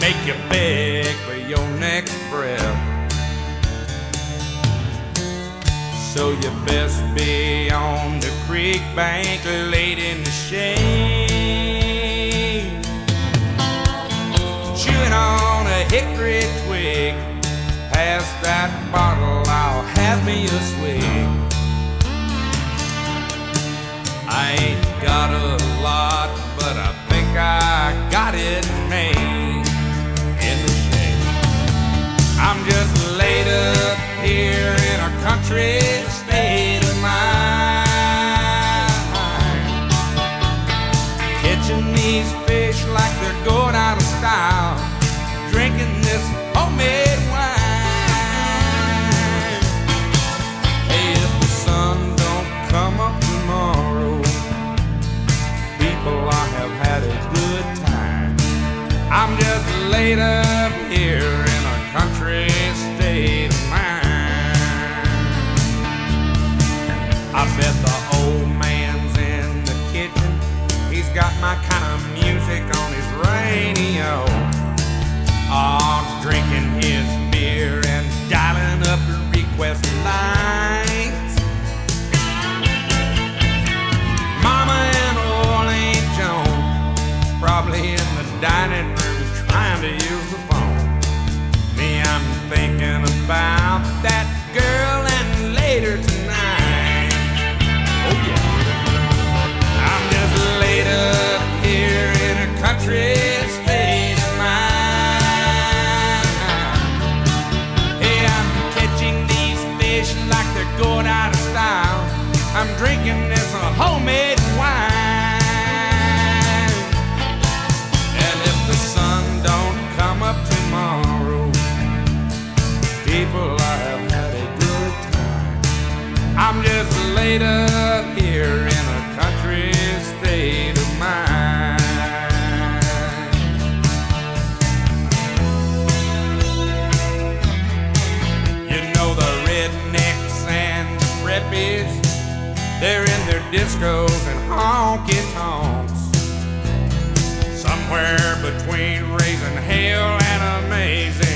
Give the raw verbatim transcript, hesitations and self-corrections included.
make you beg for your next breath. So you best be on the creek bank laid in the shade, chewing on a hickory twig. Pass that bottle, I'll have me a swig. I ain't got a lot, but I think I got it made in the shade. I'm just laid up here in a country state of mind, catching these fish like they're going out of style, drinking this homemade wine. Hey, if the sun don't come up tomorrow, people, I have had a good time. I'm just laid up here in a country state of mind. I bet the old man's in the kitchen. He's got my kind of music on his radio. Oh, drinking his beer and dialing up the request lines. Mama and old Aunt Joan probably in the dining room trying to use the phone. Me, I'm thinking about that girl and later tonight. Oh yeah, I'm just laid up here in a country state of mind. Hey, I'm catching these fish like they're going out of style. I'm drinking this homemade wine. And if the sun don't come up tomorrow, people, I have had a good time. I'm just laid up here in a country state of mind. You know the rednecks and the preppies, they're in their discos and honky-tonks, somewhere between raising hell and amazing